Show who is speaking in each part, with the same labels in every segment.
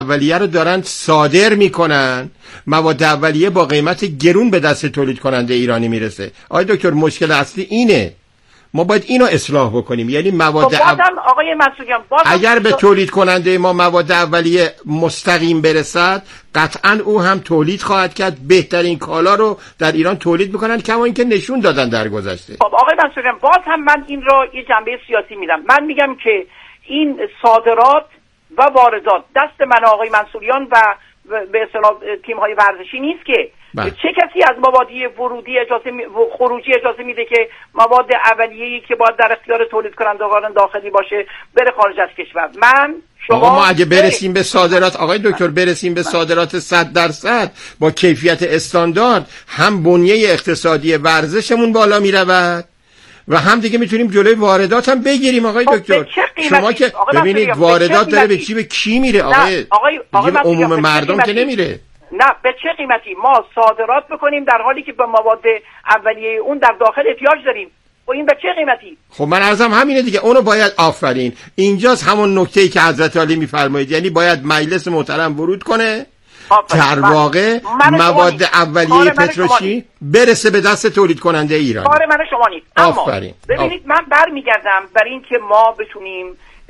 Speaker 1: اولیه رو دارن صادر میکنن، مواد اولیه با قیمت گرون به دست تولید کننده ایرانی میرسه. آقای دکتر مشکل اصلی اینه، ما باید اینو اصلاح بکنیم. یعنی مواد
Speaker 2: آقای منصوریان
Speaker 1: اگر به تولید کننده ما مواد اولیه مستقیم برسد، قطعا او هم تولید خواهد کرد، بهترین کالا رو در ایران تولید میکنن، کما اینکه نشون دادن در گذشته.
Speaker 2: خب آقای منصوریان باز هم من این رو یه جنبه سیاسی میدم. من میگم که این صادرات و واردات دست من آقای منصوریان و به اصطلاح تیم‌های ورزشی نیست که چه کسی از موادی ورودی خروجی اجازه میده که مواد اولیه‌ای که باید در اختیار تولید کنندگان داخلی باشه بره خارج از کشور. من شما
Speaker 1: ما اگه برسیم به صادرات آقای دکتر، برسیم به صادرات 100% با کیفیت استاندارد، هم بنیه اقتصادی ورزشمون بالا میرود و هم دیگه میتونیم جلوی واردات هم بگیریم. آقای دکتر شما که ببینید واردات داره به کی میره؟ آقای عموم مردم که نمیره.
Speaker 2: نه به چه قیمتی ما صادرات بکنیم در حالی که به مواد اولیه اون در داخل احتیاج داریم؟ و این به چه قیمتی؟
Speaker 1: خب من عرضم همینه دیگه، اونو باید آفرین. اینجاست همون نکته‌ای که حضرت علی میفرمایید، یعنی باید مجلس محترم ورود کنه در واقع مواد اولیه پتروشیمی برسه به دست تولید کننده ایران.
Speaker 2: کار من شما نیست. اما ببینید من برمیگردم برای اینکه ما بتونیم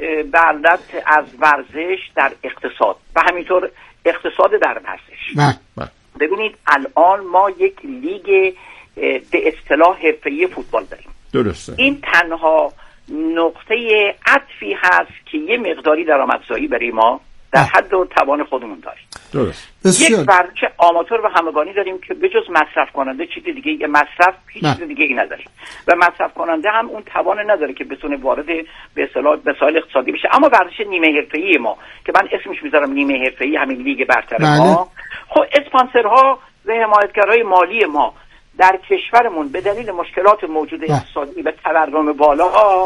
Speaker 2: بردت از ورزش در اقتصاد و همینطور اقتصاد در ورزش. ببینید الان ما یک لیگ به اصطلاح حرفه‌ای فوتبال داریم.
Speaker 1: درسته. این
Speaker 2: تنها نقطه عطفی هست که یه مقداری درآمدزایی برای ما در حد و توان خودمون داریم.
Speaker 1: درست.
Speaker 2: یک ورزش آماتور و همگانی داریم که بجز مصرف کننده چیز دیگه هیچ چیز دیگه ای نداریم و مصرف کننده هم اون توان نداره که بتونه وارد به اصطلاح مسائل اقتصادی بشه. اما ورزش نیمه حرفه‌ای ما که من اسمش میذارم نیمه حرفه‌ای، همین لیگ برتر ما، خب اسپانسرها و حمایتگرای مالی ما در کشورمون به دلیل مشکلات موجود اقتصادی و تورم بالا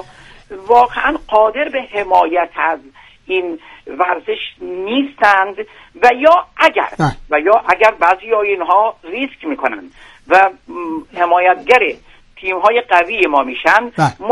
Speaker 2: واقعا قادر به حمایت از این ورزش نیستند و یا اگر بعضی ها اینها ریسک میکنن و حمایتگر تیم‌های قوی ما میشن،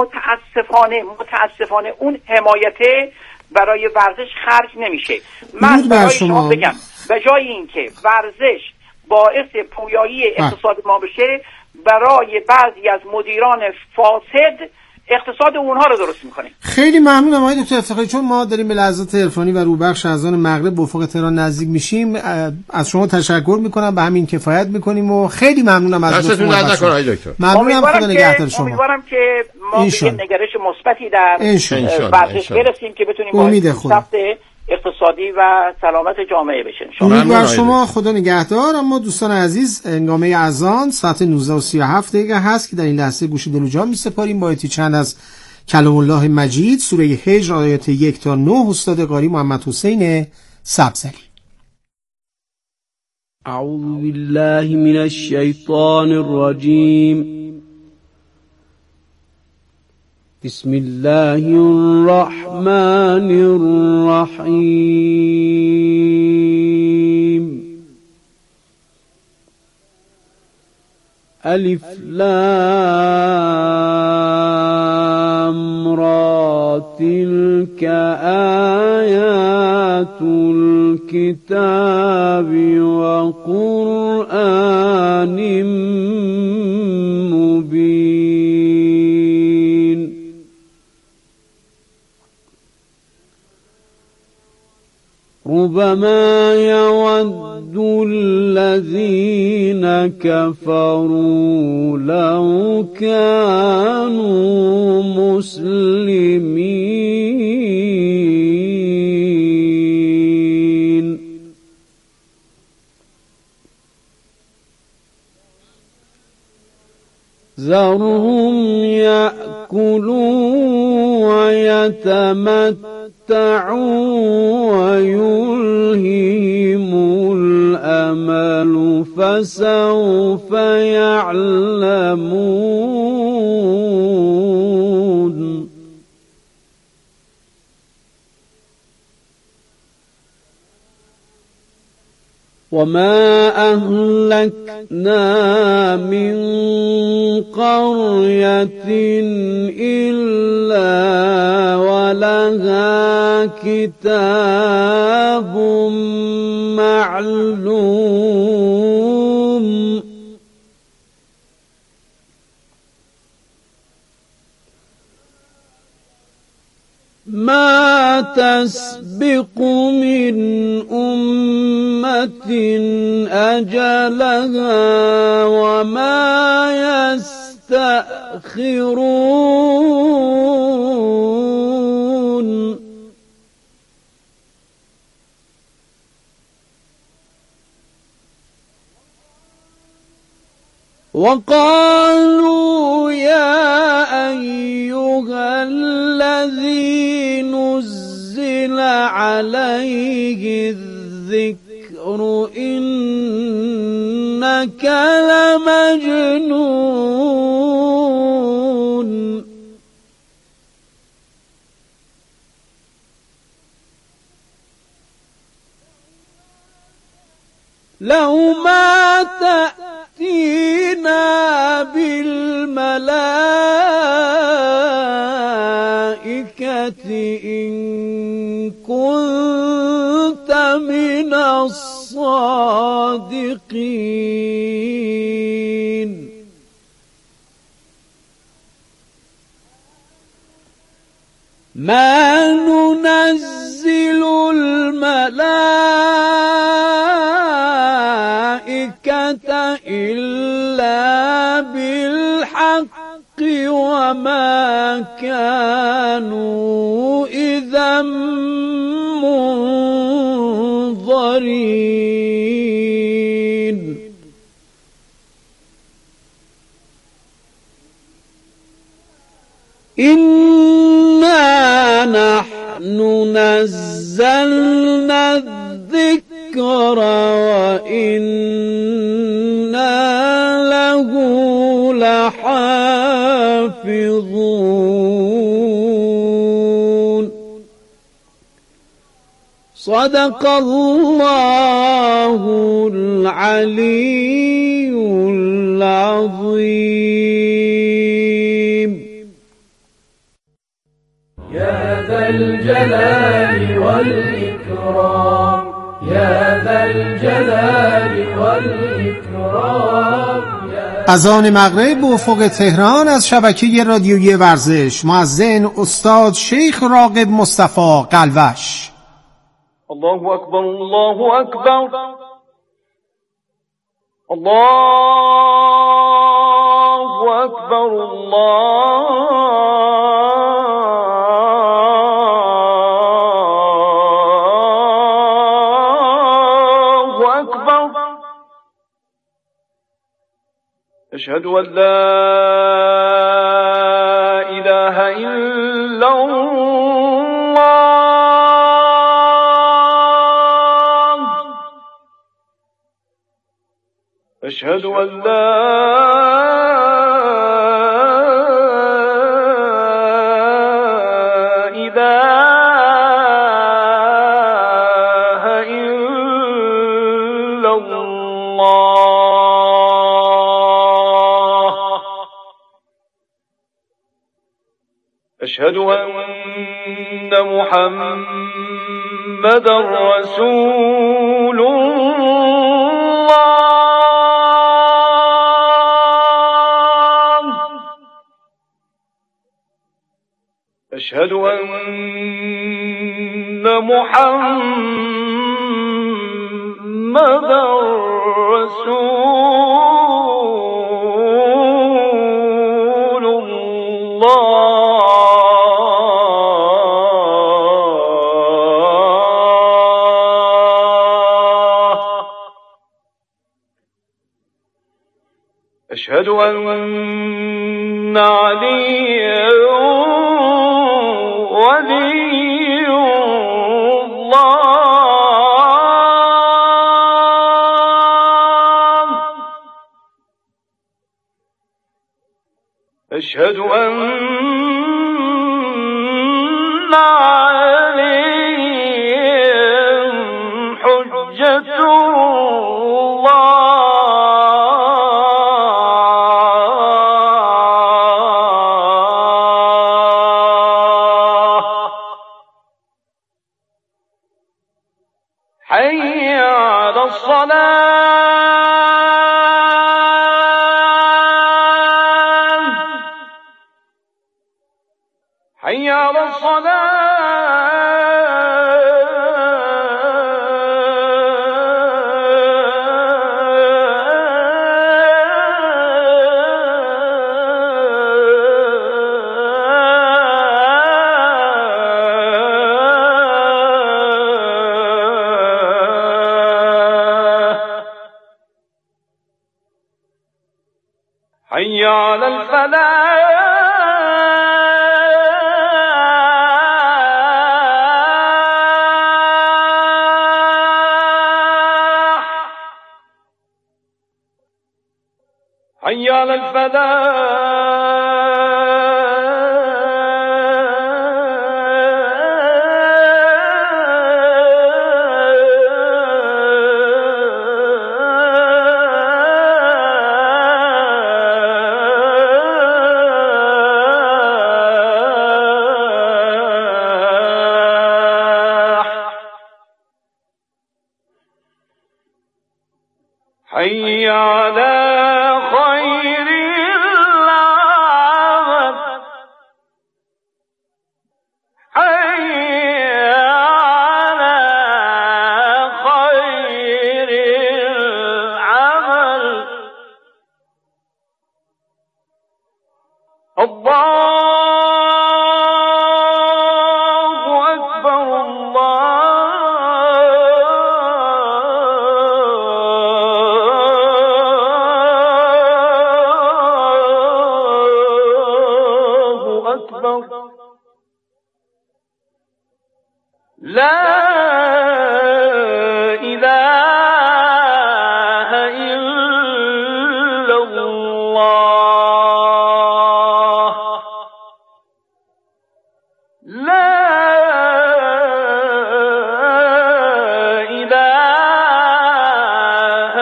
Speaker 2: متاسفانه اون حمایت برای ورزش خرج نمیشه. من برای شما بگم به جای اینکه ورزش باعث پویایی اقتصاد ما بشه، برای بعضی از مدیران فاسد اقتصاد اونها رو درست میکنه.
Speaker 3: خیلی ممنونم آقای دکتر افتخاری، چون ما داریم به لحظات تلفنی و روبخش اذان مغرب به افق تهران نزدیک میشیم. از شما تشکر میکنم، به همین کفایت میکنیم و خیلی ممنونم از
Speaker 1: دستتون درد نکنه آقای دکتر.
Speaker 3: ممنونم، خدا نگهدار شما.
Speaker 2: امیدوارم که ما به نگرش مثبتی در ورزش برسیم که بتونیم با اقتصادی و سلامت جامعه بشه.
Speaker 3: امیدوارم شما، خدا نگهدار. اما دوستان عزیز، هنگامه اذان ساعت 19:37 هست که در این لحظه گوش دل و جان می‌سپاریم با آیاتی چند از کلام الله مجید، سوره هجر آیات 1 تا 9، استاد قاری محمد حسین سبزلی.
Speaker 4: اعوذ بالله من الشیطان الرجیم. بسم الله الرحمن الرحیم. الف لام را تلك آیات الكتاب و قرآن مبین. ربما يود الذين كفروا لو كانوا مسلمين. ذرهم يأكلوا ويتمتعوا ويلههم الأمل فسوف يعلمون. وما أهلكنا من قرية إلا ولها كتاب معلوم ما تسبق من أمة أجلها وما يستأخرون وقالوا يا أيها الذي نزل عليه الذكر إنك لمجنون لو ما تأتينا بالملائكة إن كنت من الصادقين ما ننزل الملائكة إلا بالحق وما كانوا إذا منظرين إنا نحن نزلنا الذكر وإنا له لحافظون صدق الله العلي العظيم
Speaker 5: يا ذا الجلال والإكرام يا ذا الجلال والإكرام.
Speaker 3: اذان مغرب به افق تهران از شبکه رادیویی ورزش. مؤذن استاد شیخ راغب مصطفی قلوش.
Speaker 5: الله أكبر الله أكبر الله أكبر الله أكبر. أشهد أن لا إله إلا الله أشهد أن لا إله إلا الله أشهد أن محمدا رسول الله أشهد أن محمدا رسول الله أشهد أن عليا ولي الله أشهد أن عليهم حجة حي على الصلاة حي على حي على الفلاح حي على حي على خير العمل حي على خير العمل الله أكبر لا إله إلا الله لا إله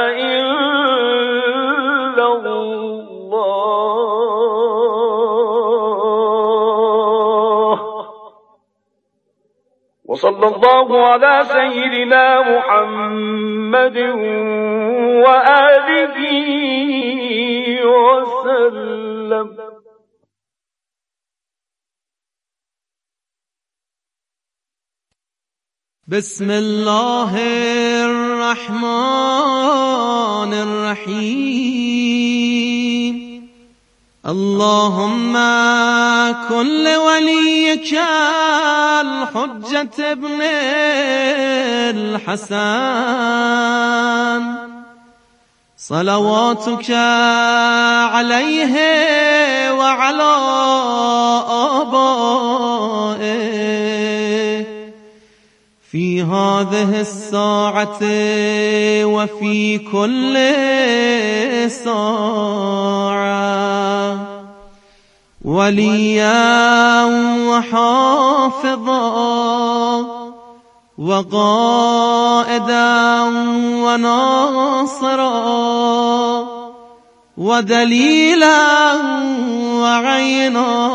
Speaker 5: إلا الله وصلى الله على سيدنا محمد وآله وسلم.
Speaker 4: بسم الله الرحمن الرحيم. اللهم كن لوليك الحجة ابن الحسن صلواتك عليه وعلى آبائه في هذه الساعة وفي كل ساعة وليا وحافظا وقائدا وناصرا ودليلا وعينا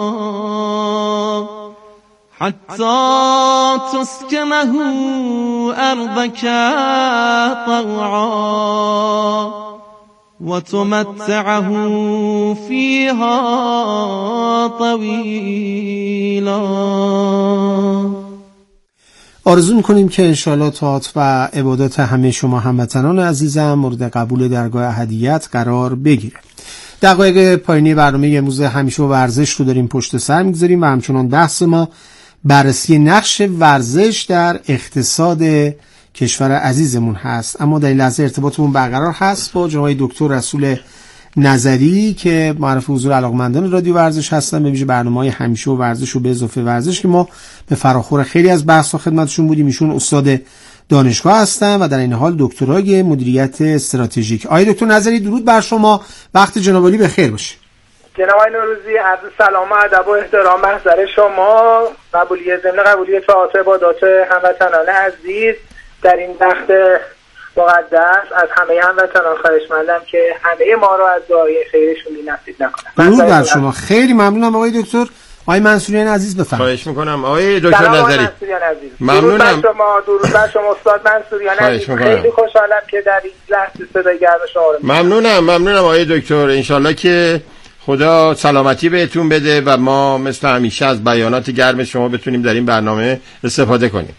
Speaker 4: حتى تسكنه أرضك طوعا وتمتعه فيها طويلا.
Speaker 3: آرزو میکنیم که انشاءالله طاعات و عبادات همه شما هموطنان عزیزم مورد قبول درگاه احدیت قرار بگیره. دقایق پایانی برنامه امروز همیشه ورزش رو داریم پشت سر میگذاریم و همچنان بحث ما بررسی نقش ورزش در اقتصاد کشور عزیزمون هست. اما در این لحظه ارتباطمون برقرار هست با جناب دکتر رسول نظری که معرف حضور علاقمندان رادیو ورزش هستن، به ویژه برنامه‌های همیشه و ورزش و به اضافه ورزش که ما به فراخور خیلی از بحث‌ها خدمتشون بودیم. ایشون استاد دانشگاه هستن و در این حال دکترای مدیریت استراتژیک. آقای دکتر نظری درود بر شما، وقت جناب عالی بخیر باشه.
Speaker 6: جناب آقای نوروزی عرض سلام و ادب و احترام محضر شما، قبولی ضمن قبولی طاعات عبادات هموطنان عزیز در این وقت مقدس از همه هموطنان خواهشمندم که همه ما رو از دعای خیرشون بی‌نصیب نکنن.
Speaker 3: درود بر شما، خیلی ممنونم آقای دکتر. آقای منصوریان عزیز بفرمایید.
Speaker 1: خواهش میکنم آقای دکتر نظری.
Speaker 6: ممنونم. درود بر شما استاد منصوریان عزیز. خیلی خوشحالم که در این لحظه صدای گرم شما رو
Speaker 1: ممنونم آقای دکتر. انشالله که خدا سلامتی بهتون بده و ما مثل همیشه از بیانات گرم شما بتونیم در این برنامه استفاده کنیم.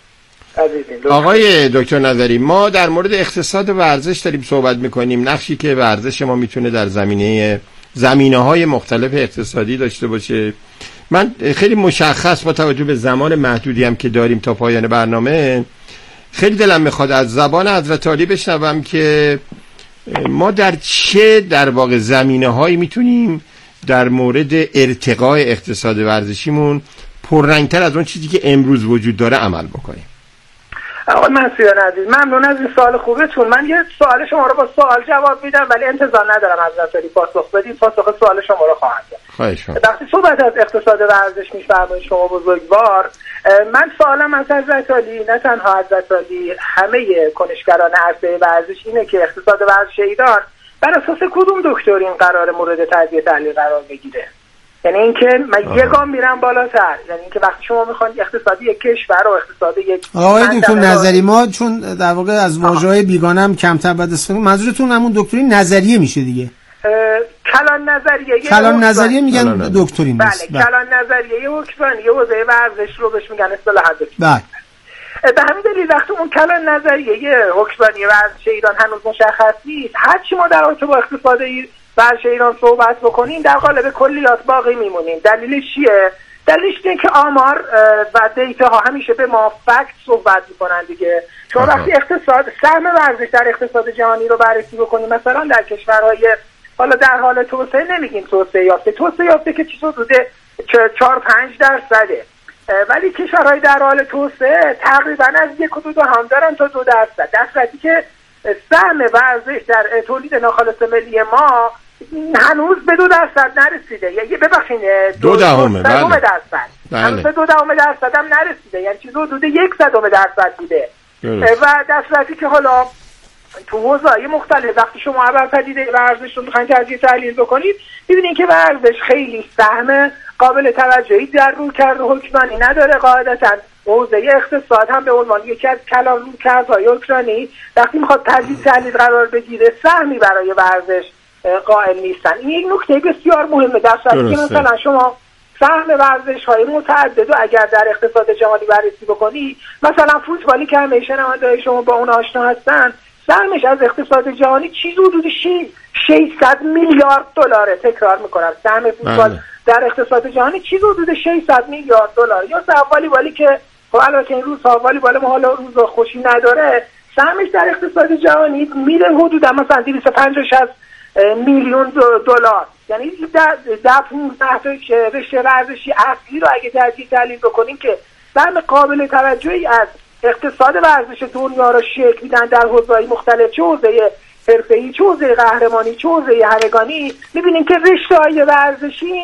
Speaker 1: آقای دکتر نظری، ما در مورد اقتصاد ورزش داریم صحبت میکنیم، نقشی که ورزش ما میتونه در زمینه‌های مختلف اقتصادی داشته باشه. من خیلی مشخص با توجه به زمان محدودی هم که داریم تا پایان برنامه، خیلی دلم میخواد از زبان حضرت عالی بشنوم که ما در چه در واقع زمینه‌هایی میتونیم در مورد ارتقاء اقتصاد ورزشیمون پررنگتر از اون چیزی که امروز وجود داره عمل بکنیم.
Speaker 6: آقای منصوریان عزیز، ممنون از این سوال خوبتون. من یه سوال شما رو با سوال جواب میدم ولی انتظار ندارم حضرت عالی پاسخ بدید. پاسخ سوال شما رو خواهم داد.
Speaker 1: خواهش می‌کنم.
Speaker 6: وقتی صحبت از اقتصاد ورزش می‌فرمایید شما بزرگوار، من سوالم از حضرت عالی، نه تنها حضرت عالی، همه کنشگران عرصه ورزش اینه که اقتصاد ورزش ایران بر اساس کدوم دکترین قرار مورد تجزیه تحلیل قرار بگیره؟ یعنی اینکه من یه گام میرم بالاتر، یعنی اینکه وقتی شما میخواید اقتصادی یک کشور و اقتصادی یک
Speaker 3: آقای دکتر نظری، ما چون در واقع از واژه‌های بیگانه هم کمتر بد استفاده، منظورتون همون دکترین نظریه میشه دیگه؟ کلان نظریه میگن دکترین.
Speaker 6: بله، کلان نظریه حکمرانی حوزه ورزش رو بهش میگن اصطلاحاً.
Speaker 3: بله.
Speaker 6: به همین دلیل وقتی اون کلان نظریه حکمرانی ورزش ایران هنوز مشخص نیست، هرچی ما در رابطه با اقتصاد ورزش ایران صحبت بکنیم در قالب کلیات باقی میمونیم. دلیلش چیه؟ دلیلش اینه که آمار و دیتا ها همیشه به ما فکت صحبت میکنن دیگه. چون وقتی سهم ورزش در اقتصاد جهانی رو بررسی بکنیم، مثلا در کشورهای حالا در حال توسعه، نمیگیم توسعه یافته که چیز حدود 4-5%، ولی کشورهای در حال توسعه تقریبا از 1.2 دارن تا 2%، در صورتی که سهم ورزش در تولید ناخالص ملی ما هنوز به 2% نرسیده. یعنی ببخشید 2%. هنوز به 2% هم نرسیده، یعنی چیز حدود 0.1% بوده. و در صورتی که حالا تو حوزه‌های مختلف وقتی شما اول پدیده ورزش رو میخواین تجزیه تحلیل بکنید، می‌بینید که ورزش خیلی سهم قابل توجهی در رویکرد حکمرانی نداره. قاعدتاً حوزه اقتصاد هم به عنوان یکی از کلان رویکردهای حکمرانی وقتی میخواد تجزیه تحلیل قرار بگیره سهمی برای ورزش قائل نیستن. این یک نکته بسیار مهمه. در صورتی که مثلا شما سهم ورزش‌های متعدد و اگر در اقتصاد جهانی بررسی بکنی، مثلا فوتبالی که همه شنونده‌های شما با اون آشنا هستن، سهمش از اقتصاد جهانی چیزی حدود 600 میلیارد دلاره. تکرار میکنم، سهم فوتبال در اقتصاد جهانی چیزی حدود 600 میلیارد دلار. یا سهم والیبالی که خب البته این روزها والیبال ما حالا روز خوشی نداره، سهمش در اقتصاد جهانی میره حدود مثلا 250 میلیون دلار. یعنی در 15 رشته ورزشی اصلی رو اگه تجزیه تحلیل بکنیم که سهم قابل توجهی از اقتصاد ورزش دنیا رو شکل میدن در حوزه‌های مختلف، چه حوزه حرفه‌ای، چه حوزه قهرمانی، چه حوزه همگانی، می‌بینیم که رشته‌های ورزشی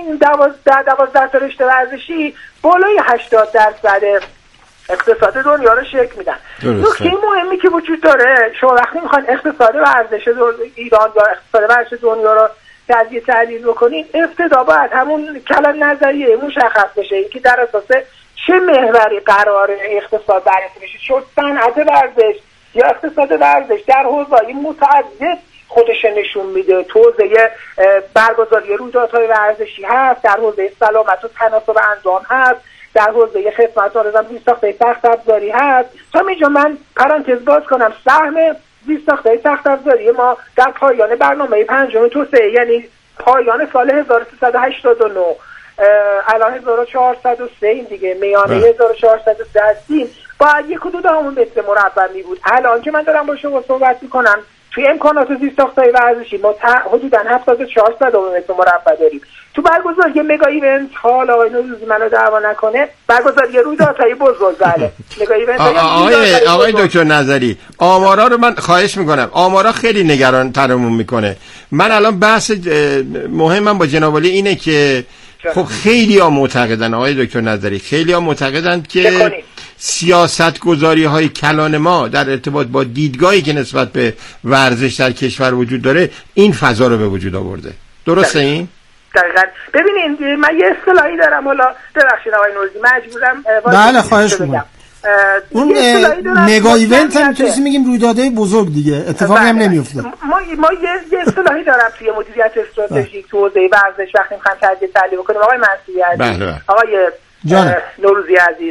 Speaker 6: 12 تا رشته ورزشی بالای 80% اقتصاد دنیا رو شکل میدن. نکته مهمی که وجود داره، شما وقتی میخواین اقتصاد ورزش ایران یا اقتصاد ورزش دنیا رو تجزیه تحلیل بکنین، ابتدا باید همون کلان نظریه مشخص بشه که در اساس چه محوری قرار اقتصاد بررسی بشه. شد صنعت ورزش یا اقتصاد ورزش در حوزه‌های متعدد خودش نشون میده. تو حوزه برگزاری رویدادهای ورزشی هست، در حوزه سلامت و تناسب اندام هست، در حوزه خدمات و زیرساخت‌های سخت افزاری هست. تا اینجا من پرانتز باز کنم، سهم زیرساخت‌های سخت افزاری ما در پایان برنامه پنجم توسعه، یعنی پایان سال 1389 الان 1403 دیگه، میانه 1403 هستیم، باید 1.2 متر مربع می بود. الان که من دارم با شما صحبت میکنم توی امکانات زیرساخت‌های ورزشی ما حدوداً 7400 متر مربع داریم. تو برگزاری مگا ایونت، حالا آقای نوروزی منو دعوا نکنه، برگزاری رویدادهای بزرگ، بله مگا ایونت
Speaker 1: آقای دکتر نظری، آمارا رو من خواهش میکنم، آمارا خیلی نگران ترمون میکنه. من الان بحث مهمم با جناب عالی اینه که خب خیلی ها معتقدن، آقای دکتر نظری، خیلی ها معتقدن که سیاست گذاری های کلان ما در ارتباط با دیدگاهی که نسبت به ورزش در کشور وجود داره این فضا رو به وجود آورده. درسته این؟
Speaker 6: دقیقاً. ببینید من یه اصطلاحی دارم، حالا ببخشید آقای نوروزی مجبورم
Speaker 3: بله خواهش می‌کنم. اون مگا ایونت هم میتونیم میگیم رویدادهای بزرگ دیگه، اتفاقی هم نمیفته.
Speaker 6: ما یه اصطلاحی دارم توی مدیریت استراتژیک تو حوزه ورزش وقتی می‌خوایم تجزیه تحلیل بکنیم آقای منصوری عزیز، آقای نوروزی عزیز،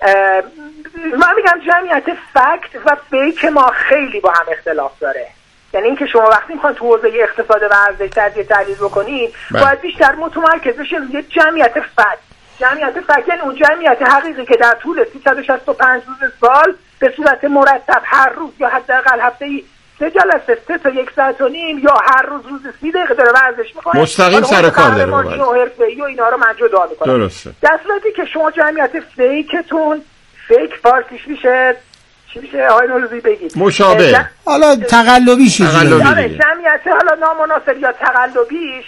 Speaker 6: ما میگم جمعیت فکت و فیک ما خیلی با هم اختلاف داره. یعنی اینکه شما وقتی میخواین تو حوزه اقتصاد ورزش تجزیه تحلیل بکنید باید بیشتر متمرکز بشید روی جمعیت فکت. جمعیت فکت یعنی اون جمعیت حقیقی که در طول 365 روز سال به صورت مرتب هر روز یا حداقل هفته‌ای 3 جلسه 3 تا 1 ساعت و نیم یا هر روز 30 دقیقه داره ورزش میکنه،
Speaker 1: مستقیم سر کار داره
Speaker 6: و حرفه‌ای و اینا رو من جدا میکنم.
Speaker 1: درسته.
Speaker 6: در صورتی که شما جمعیت فیکتون، فیک فارسیش میشه چی میشه آقای نوروزی بگید؟
Speaker 3: مشابه. حالا تقلبیش
Speaker 6: جمعیت حالا نامناسب یا تقلبیش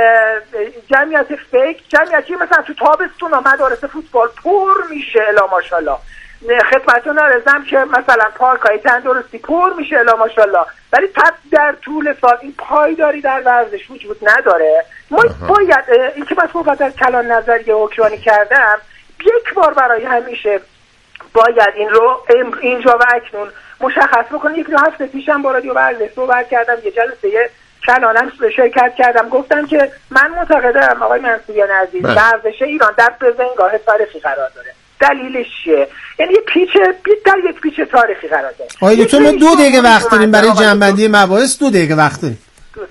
Speaker 6: جمعیت فیک، جمعیتی مثلا تو تابستون و مدارس فوتبال پر میشه الا ماشاءالله، خدمتتون عرضم که مثلا پارک‌های تندرستی پر میشه الا ماشاءالله، ولی پس در طول سال این پایداری در ورزش وجود نداره. ما باید این که من صحبت از کلان نظریه حکمرانی کردم یک بار برای همیشه باید این رو اینجا و اکنون مشخص بکنم. یک هفته پیشم با رادیو ورزش صحبت کردم، یه جلسه کلانم شرکت کردم، گفتم که من معتقدم آقای منصوریان عزیز ورزش ایران در بزنگاه تاریخی قرار داره. دلیلش چیه؟ یعنی در یک پیچ تاریخی قرار داره.
Speaker 3: آقای دکتر ما 2 دقیقه وقت داریم برای جمع‌بندی مباحث، 2 دقیقه وقت داریم.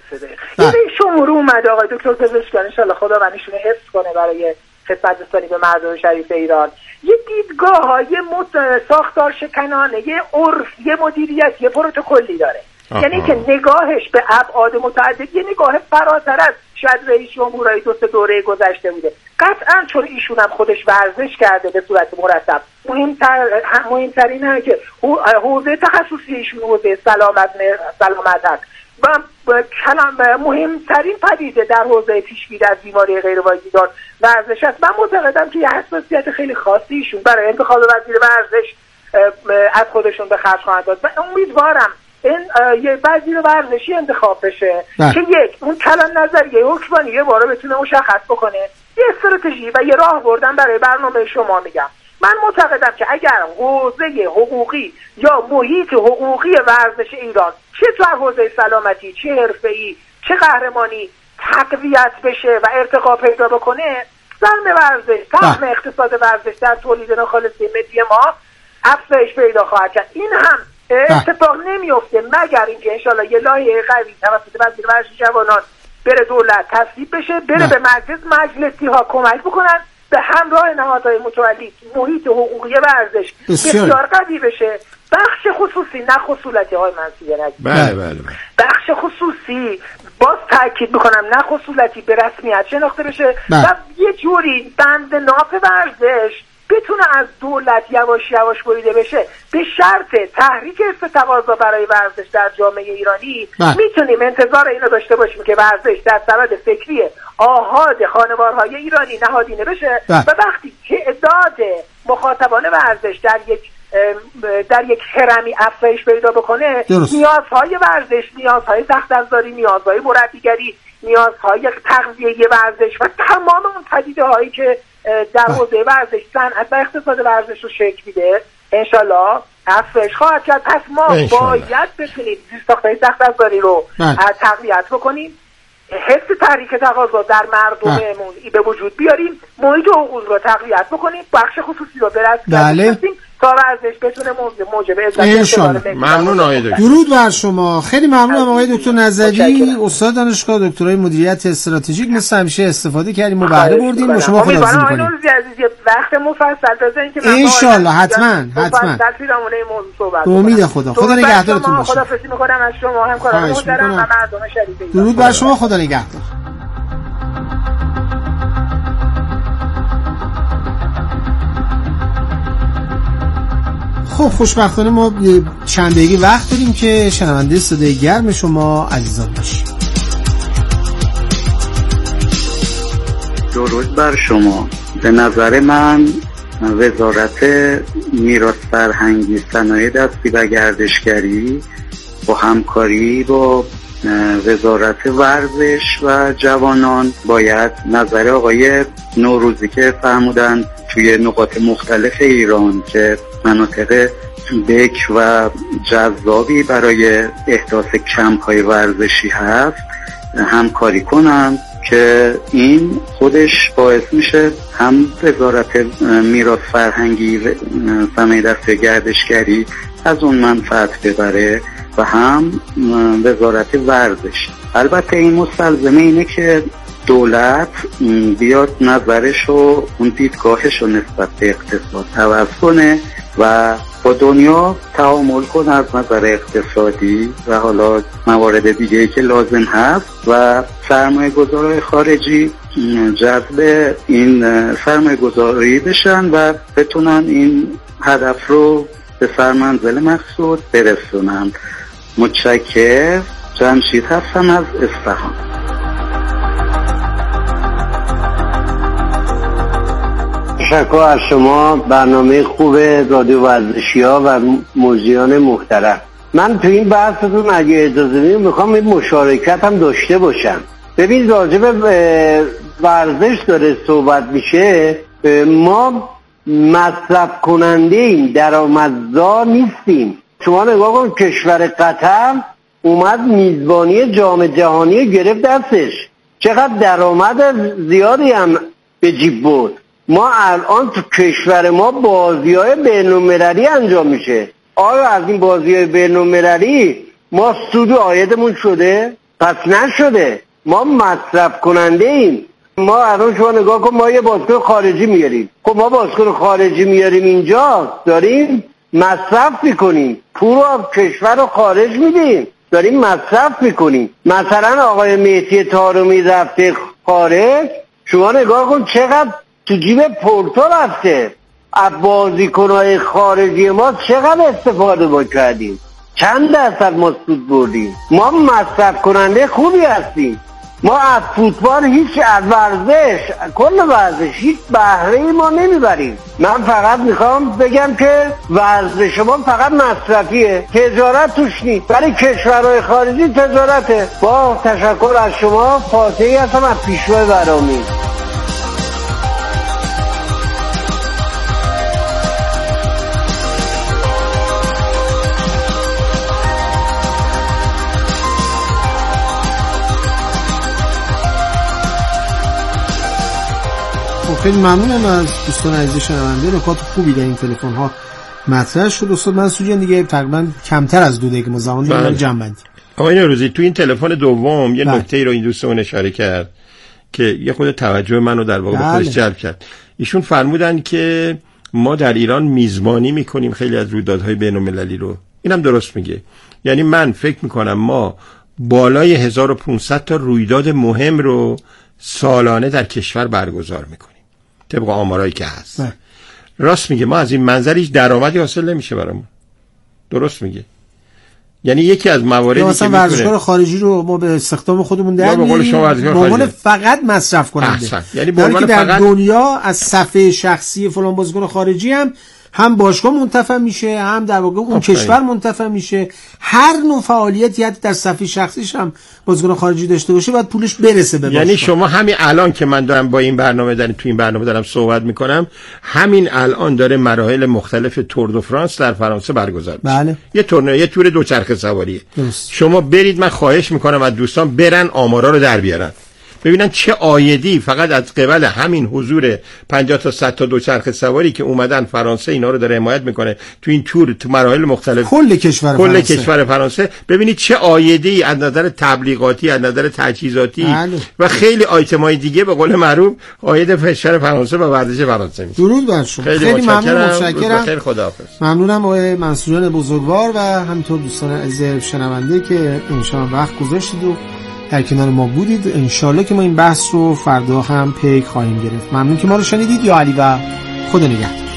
Speaker 6: یه شماره اومده آقای دکتر پزشکیان ان شاءالله خدا منشون حفظ کنه برای خدمت رسانی به مردم شریف ایران، یه دیدگاه‌های ساختار شکنانه، یه عرف، یه مدیریت، یه پروتکلی داره. یعنی که نگاهش به ابعاد متعدد، یه نگاه فراتر از شاید رئیس جمهورای 2 دوره گذشته بوده. قطعاً چون ایشون هم خودش ورزش کرده به صورت مرتب، مهمترین اینه که حوزه تخصصی ایشون حوزه سلامت هست و کلام مهمترین پدیده در حوزه پیشگیری از بیماری غیرواگیردار ورزش است. من معتقدم که یه حساسیت خیلی خاصی ایشون برای انتخاب وزیر ورزش از خودشون به خرج خواهند داد و امیدوارم این یه وزیر ورزشی انتخاب بشه که یک اون کلان نظریه حکمرانی یه باره بتونه مشخص بکنه، یه استراتژی و یه راه بردن برای برنامه شما. میگم من معتقدم که اگر حوزه حقوقی یا محیط حقوقی ورزش ایران چه تو حوزه سلامتی، چه حرفه‌ای، چه قهرمانی تقویت بشه و ارتقا پیدا بکنه، سهم ورزش، سهم اقتصاد ورزش در تولید ناخالصی ملی ما افزایش پیدا خواهد کرد. این هم اتفاق نمیفته مگر اینکه انشالله یه لایحه قوی توسط وزیر ورزش جوانان بره دولت تصویب بشه، بره به مجلسی ها کمک بکنن، به همراه نهادهای متولی محیط حقوقی ورزش بسیار قوی بشه. بخش خصوصی نه خصولتی های منصوریان عزیز، بخش خصوصی باز تاکید میکنم نه خصولتی به رسمیت شناخته بشه و یه جوری بند ناف ورزش بتونه از دولت یواش یواش بریده بشه. به شرط تحریک تقاضا برای ورزش در جامعه ایرانی میتونیم انتظار اینو داشته باشیم که ورزش در سبد فکری آحاد خانوارهای ایرانی نهادینه بشه و وقتی تعداد مخاطبان ورزش در یک هرمی افزایش پیدا بکنه، نیازهای ورزش، نیازهای سخت افزاری، نیازهای مربیگری، نیازهای تغذیه ورزش و تمام اون پدیده هایی که در حوزه ورزش، صنعت و اقتصاد ورزش رو شکل میده انشالله افزایش خواهد کرد. پس ما باید بتونیم زیرساخت‌های سخت افزاری رو تقویت بکنیم، حس تحریک تقاضا در مردممون به وجود بیاریم، محیط حقوقی رو تقویت بکنیم، بخش خصوصی رو برسیم تا ورزش بتونه موجب عزت.
Speaker 3: ممنون آقای دکتر. درود بر شما. خیلی ممنونم آقای دکتر نظری، استاد دانشگاه، دکترای مدیریت استراتژیک. مثل همیشه استفاده کردیم و بهره بردیم و شما خداحافظی می‌کنیم.
Speaker 6: آقای عزیز وقت مفصل بزنید که
Speaker 3: ان شاء الله حتما به امید خدا نگهدارتون باشه.
Speaker 6: خداحافظی می‌کنم از شما، همکاران محترم و مردم شریف ایران.
Speaker 3: درود بر شما، خدا نگهدار. خب خوشبختانه ما چند دقیقه وقت داریم که شنونده صدای گرم شما عزیزان باشیم.
Speaker 7: درود بر شما. به نظر من وزارت میراث فرهنگی، صنایع دستی و گردشگری با همکاری با وزارت ورزش و جوانان باید نظر آقای نوروزی که فرمودن توی نقاط مختلف ایران که مناطق بکر و جذابی برای احداث کمپ‌های ورزشی هست همکاری کنن که این خودش باعث میشه هم وزارت میراث فرهنگی صنایع دستی گردشگری از اون منفعت ببره و هم وزارت ورزش. البته این مستلزمه اینه که دولت بیاد نظرش و اون دیدگاهش رو نسبت به اقتصاد عوض کنه و با دنیا تعامل کنه از نظر اقتصادی و حالا موارد دیگه‌ای که لازم هست و سرمایه گذارهای خارجی جذب این سرمایه گذاری بشن و بتونن این هدف رو به سرمنزل مقصود برسونن. متشکر. جمشید هستم از اصفهان.
Speaker 8: تشکر از شما. برنامه خوب رادیو ورزشی‌ها و موضوعان محترم. من تو این بحثتون اگه اجازه بدید میخوام این مشارکت هم داشته باشم. ببین راجع به ورزش داره صحبت میشه، ما مصرف کننده ایم، درآمدزا نیستیم. شما نگاه کن کشور قطر اومد میزبانی جام جهانی گرفت دستش، چقدر درآمد زیادی هم به جیب برد. ما الان تو کشور ما بازی‌های بین‌المللی انجام میشه. آیا از این بازی‌های بین‌المللی ما سود و عایدمون شده؟ پس نشده. ما مصرف کننده ایم. ما الان شما نگاه کن، ما یه بازیکن خارجی میاریم. خب ما بازیکن خارجی میاریم اینجا داریم مصرف میکنیم، پول رو کشور رو خارج میدیم، داریم مصرف میکنیم. مثلا آقای مهدی طارمی رفته خارج، شما نگاه کن چقدر تو جیب پورتو رفته. از بازیکن‌های خارجی ما چقدر استفاده کردیم، چند درصد ما سود بردیم. ما مصرف کننده خوبی هستیم. ما از فوتبال هیچ، از ورزش، کل ورزش هیچ بهره‌ای ما نمیبریم. من فقط میخوام بگم که ورزش ما فقط مصرفیه، تجارت توش نیست. ولی کشورهای خارجی تجارته. با تشکر از شما. فاتحی هستم از پیشوای برامی.
Speaker 3: خیلی ممنونم از دوستان عزیز شنونده. نکات خوبی در این تلفن ها مطرح شد. استاد منصوری دیگه تقریبا کمتر از 2 دقیقه ما زمان داریم جمع بندی.
Speaker 1: آقای نوروزی تو این تلفن دوم یه نکته‌ای رو این دوستمون اشاره کرد که یه خود توجه منو در واقع به خودش جلب کرد. ایشون فرمودن که ما در ایران میزبانی میکنیم خیلی از رویدادهای بین‌المللی رو. اینم درست میگه. یعنی من فکر میکنم ما بالای 1500 تا رویداد مهم رو سالانه در کشور برگزار میکنیم طبق آمارایی که هست. راست میگه. ما از این منظر هیچ درآمدی حاصل نمیشه برامون. درست میگه. یعنی یکی از مواردی که
Speaker 3: مثلا ورزشکار خارجی رو ما به استخدام خودمون در میاریم فقط مصرف کننده.
Speaker 1: یعنی به عنوان
Speaker 3: در دنیا از صفحه شخصی فلان بازیکن خارجی هم باشگاه منتفع میشه، هم در واقع اون کشور منتفع میشه. هر نوع فعالیتی حتی در صفحه شخصیش هم بازیکن خارجی داشته باشه باید پولش برسه به باشگاه.
Speaker 1: یعنی شما همین الان که من دارم با این برنامه تو این برنامه دارم صحبت میکنم، همین الان داره مراحل مختلف تور دو فرانس در فرانسه برگزار میشه.
Speaker 3: بله.
Speaker 1: یه تور دوچرخه سواریه. شما برید، من خواهش میکنم از دوستان برن آمارا رو در بیارن، ببینن چه عایدی فقط از قبل همین حضور 50 تا 100 تا دوچرخه سواری که اومدن فرانسه اینا رو داره حمایت میکنه تو این تور تو مراحل مختلف
Speaker 3: کل کشور
Speaker 1: فرانسه. ببینید چه عایدی از نظر تبلیغاتی، از نظر تجهیزاتی و خیلی آیتمای دیگه به قول معروف عاید کشور فرانسه و ورزش فرانسه میشه.
Speaker 3: درود بر شما. خیلی متشکرم.
Speaker 1: خیلی خداحافظ.
Speaker 3: ممنونم آقای منصوریان بزرگوار و همینطور دوستان عزیز شنونده که انشاءالله وقت گذاشتید و در کنار ما بودید. انشالله که ما این بحث رو فردا هم پی خواهیم گرفت. ممنون که ما رو شنیدید. یا علی و خدا نگهدار.